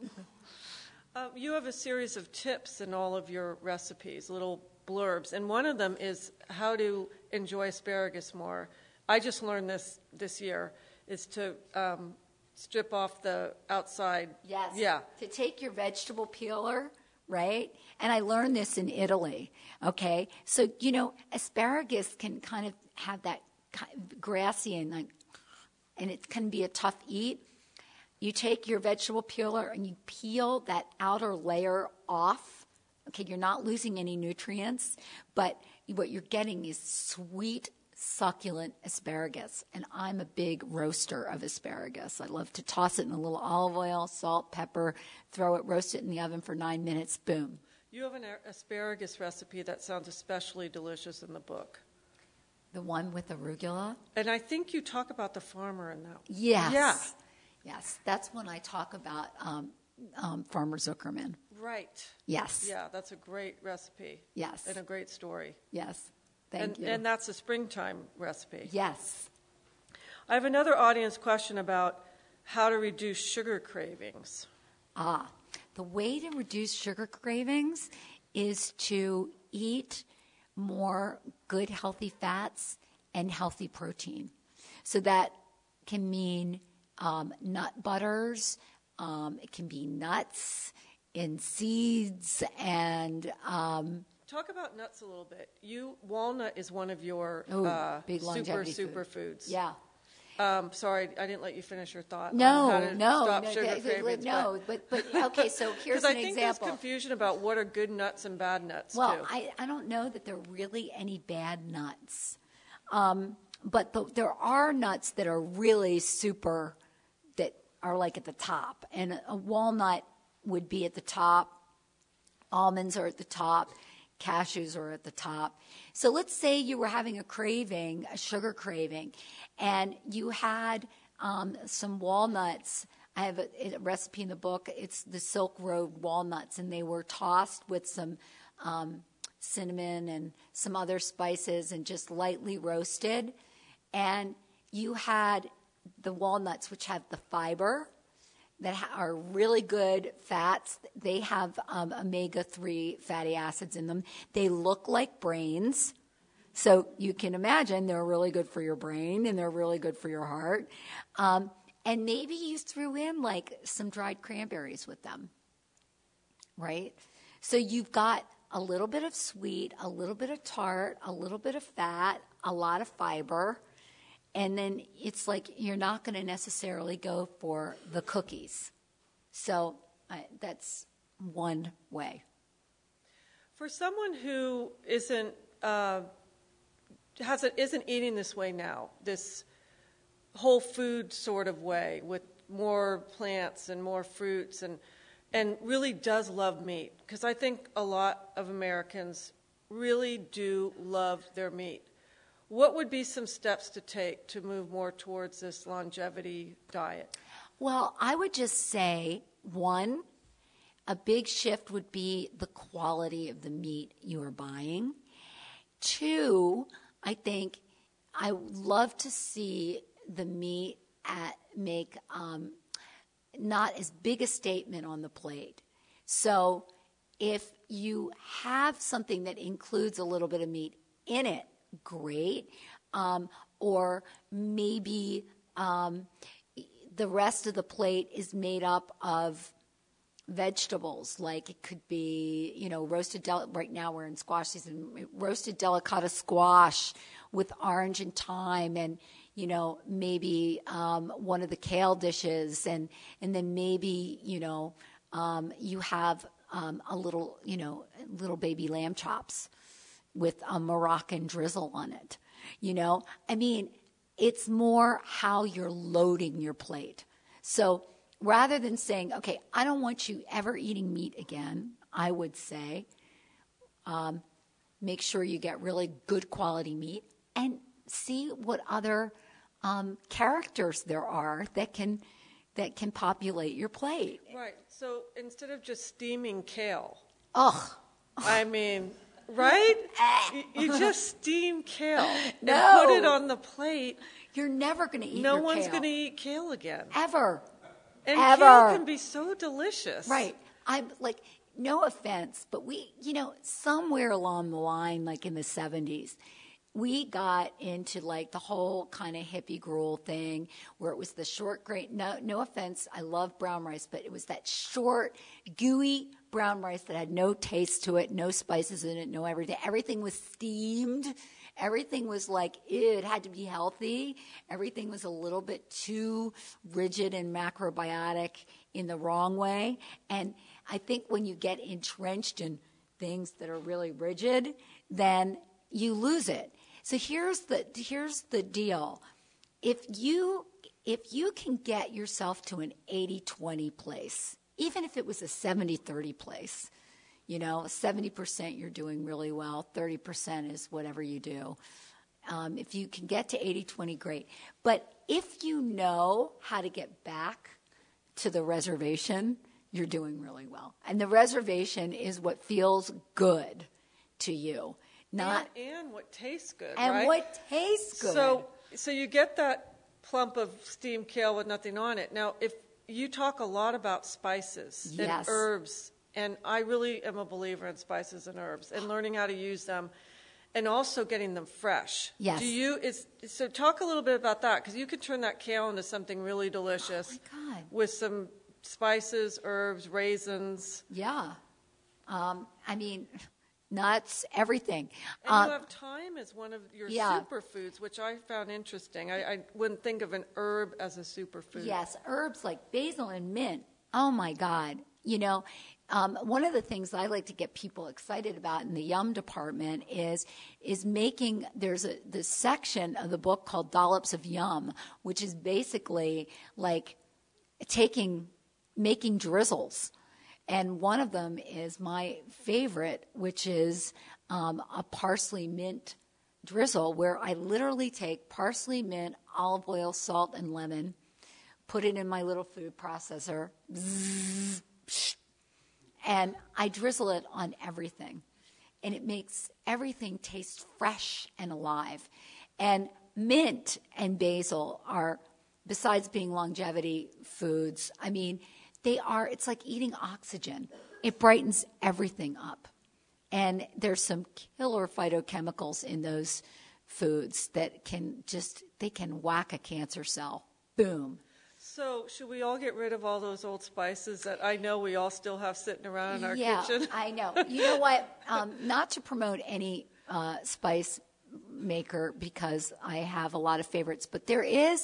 You have a series of tips in all of your recipes, little blurbs, and one of them is how to enjoy asparagus more. I just learned this year, is to strip off the outside. Yes. Yeah. To take your vegetable peeler, right? And I learned this in Italy, okay? So, asparagus can kind of have that grassy and it can be a tough eat. You take your vegetable peeler and you peel that outer layer off. Okay, you're not losing any nutrients, but what you're getting is sweet, succulent asparagus. And I'm a big roaster of asparagus. I love to toss it in a little olive oil, salt, pepper, roast it in the oven for 9 minutes, boom. You have an asparagus recipe that sounds especially delicious in the book. The one with arugula? And I think you talk about the farmer in that. Yes. Yeah. Yes, that's when I talk about Farmer Zuckerman. Right. Yes. Yeah, that's a great recipe. Yes. And a great story. Yes. Thank you. And that's a springtime recipe. Yes. I have another audience question about how to reduce sugar cravings. The way to reduce sugar cravings is to eat more good, healthy fats and healthy protein. So that can mean nut butters, it can be nuts and seeds, and talk about nuts a little bit. Walnut is one of your big longevity superfoods. Yeah. Sorry, I didn't let you finish your thought. No, stop sugar cravings. But okay. So here's an example. Because I think there's confusion about what are good nuts and bad nuts. Well, too. I don't know that there are really any bad nuts, but there are nuts that are really super, that are like at the top, and a walnut would be at the top. Almonds are at the top. Cashews are at the top. So let's say you were having a sugar craving, and you had some walnuts. I have a recipe in the book. It's the Silk Road walnuts, and they were tossed with some cinnamon and some other spices and just lightly roasted. And you had the walnuts, which have the fiber, that are really good fats. They have omega-3 fatty acids in them. They look like brains. So you can imagine they're really good for your brain and they're really good for your heart. And maybe you threw in like some dried cranberries with them, right? So you've got a little bit of sweet, a little bit of tart, a little bit of fat, a lot of fiber. And then it's like you're not going to necessarily go for the cookies. So that's one way. For someone who isn't eating this way now, this whole food sort of way with more plants and more fruits, and really does love meat, because I think a lot of Americans really do love their meat. What would be some steps to take to move more towards this longevity diet? Well, I would just say, one, a big shift would be the quality of the meat you are buying. Two, I think I would love to see the meat make not as big a statement on the plate. So if you have something that includes a little bit of meat in it, great. Or maybe the rest of the plate is made up of vegetables, like it could be, roasted, right now we're in squash season, roasted delicata squash with orange and thyme, and, maybe one of the kale dishes, and then maybe, you have a little baby lamb chops with a Moroccan drizzle on it. It's more how you're loading your plate. So rather than saying, okay, I don't want you ever eating meat again, I would say, make sure you get really good quality meat and see what other characters there are that can populate your plate. Right. So instead of just steaming kale, Ugh. I mean, right? You just steam kale and No. put it on the plate. You're never going to eat No your one's kale. going to eat kale again. Ever. And Ever. kale can be so delicious. Right. I'm like, no offense, but we, somewhere along the line, like in the 70s, we got into like the whole kind of hippie gruel thing where it was the short grain. No offense, I love brown rice, but it was that short, gooey brown rice that had no taste to it, no spices in it, no everything. Everything was steamed. Everything was like, it had to be healthy. Everything was a little bit too rigid and macrobiotic in the wrong way. And I think when you get entrenched in things that are really rigid, then you lose it. So here's the deal. If you can get yourself to an 80-20 place, even if it was a 70-30 place, 70% you're doing really well, 30% is whatever you do. If you can get to 80-20, great. But if you know how to get back to the reservation, you're doing really well. And the reservation is what feels good to you. And what tastes good, and right? what tastes good. So you get that plump of steamed kale with nothing on it. Now, if you talk a lot about spices and Yes. herbs, and I really am a believer in spices and herbs and learning how to use them, and also getting them fresh. Yes. So talk a little bit about that, because you could turn that kale into something really delicious. Oh my God. With some spices, herbs, raisins. Yeah. Nuts, everything. And you have thyme as one of your Yeah. superfoods, which I found interesting. I wouldn't think of an herb as a superfood. Yes, herbs like basil and mint. Oh my God. One of the things I like to get people excited about in the yum department is making, there's this section of the book called Dollops of Yum, which is basically like making drizzles. And one of them is my favorite, which is a parsley mint drizzle, where I literally take parsley, mint, olive oil, salt, and lemon, put it in my little food processor, and I drizzle it on everything. And it makes everything taste fresh and alive. And mint and basil are, besides being longevity foods, it's like eating oxygen. It brightens everything up. And there's some killer phytochemicals in those foods that can whack a cancer cell. Boom. So should we all get rid of all those old spices that I know we all still have sitting around in our Yeah, kitchen? I know. You know what? Not to promote any spice maker, because I have a lot of favorites, but there is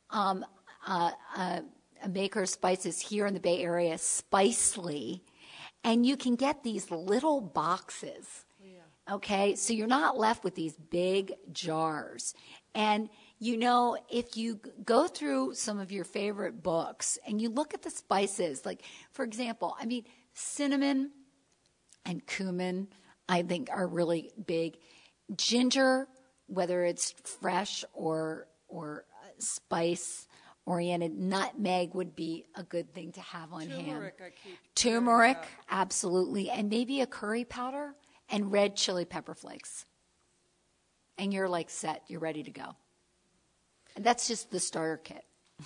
a maker of spices here in the Bay Area, Spicely, and you can get these little boxes. Yeah. Okay, so you're not left with these big jars. And if you go through some of your favorite books and you look at the spices, like, for example, cinnamon and cumin, I think, are really big. Ginger, whether it's fresh or spice-oriented, nutmeg would be a good thing to have on hand. Turmeric, I keep Turmeric, hearing absolutely. And maybe a curry powder and red chili pepper flakes. And you're like set. You're ready to go. And that's just the starter kit.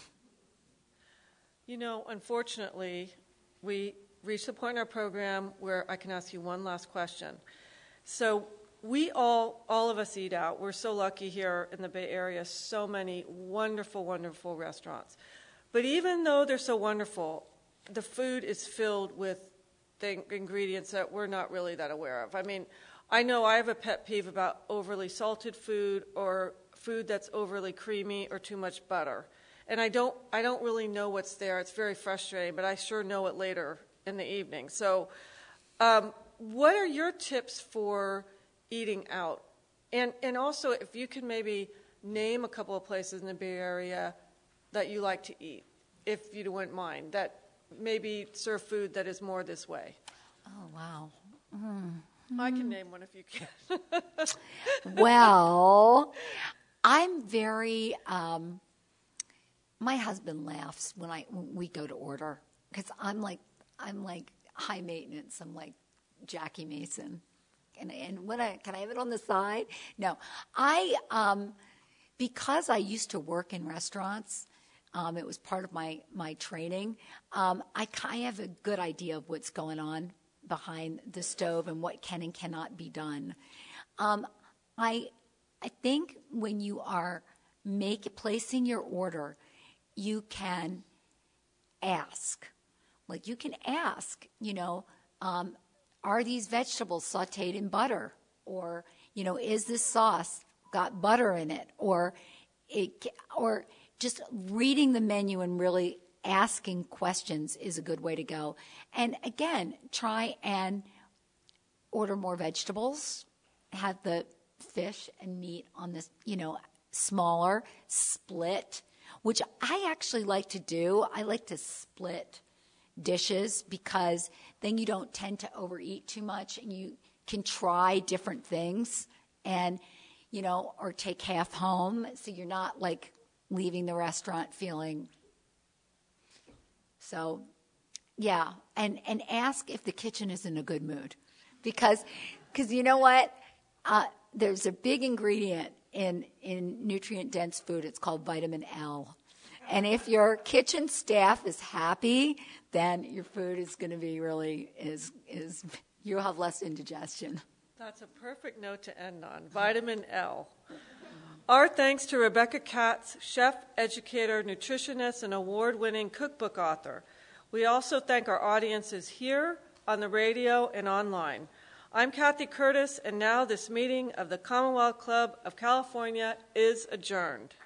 Unfortunately, we reached the point in our program where I can ask you one last question. So we all of us eat out. We're so lucky here in the Bay Area, so many wonderful, wonderful restaurants. But even though they're so wonderful, the food is filled with ingredients that we're not really that aware of. I know I have a pet peeve about overly salted food or food that's overly creamy or too much butter. And I don't really know what's there. It's very frustrating, but I sure know it later in the evening. So what are your tips for eating out? And also, if you can maybe name a couple of places in the Bay Area that you like to eat. if you wouldn't mind, that maybe serve food that is more this way? Oh, wow. I can name one if you can. Well, I'm very, my husband laughs when we go to order, because I'm like high maintenance. I'm like Jackie Mason. And can I have it on the side? No, because I used to work in restaurants, it was part of my training. I kind of have a good idea of what's going on behind the stove and what can and cannot be done. I think when you are placing your order, you can ask. Like, you can ask, are these vegetables sauteed in butter? Or, is this sauce got butter in it? Or just reading the menu and really asking questions is a good way to go. And again, try and order more vegetables, have the fish and meat on this, smaller, split, which I actually like to do. I like to split dishes because then you don't tend to overeat too much, and you can try different things and, or take half home, so you're not like leaving the restaurant feeling. So, yeah, and ask if the kitchen is in a good mood, because you know what? There's a big ingredient in nutrient-dense food. It's called vitamin L. And if your kitchen staff is happy, then your food is going to be you'll have less indigestion. That's a perfect note to end on, vitamin L. Our thanks to Rebecca Katz, chef, educator, nutritionist, and award-winning cookbook author. We also thank our audiences here, on the radio, and online. I'm Kathy Curtis, and now this meeting of the Commonwealth Club of California is adjourned.